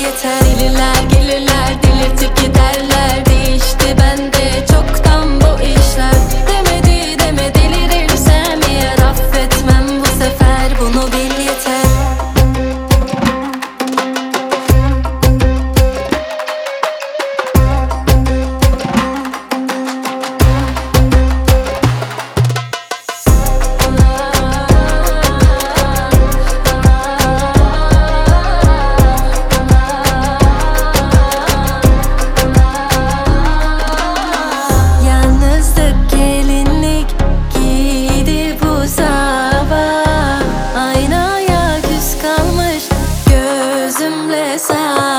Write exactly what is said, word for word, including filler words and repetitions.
yeter. Gelirler gelirler delirtip giderler, değişti bende çoktan bu işler. Demedi deme delirirsem eğer, affetmem bu sefer, bunu bil yeter. Gözümle sen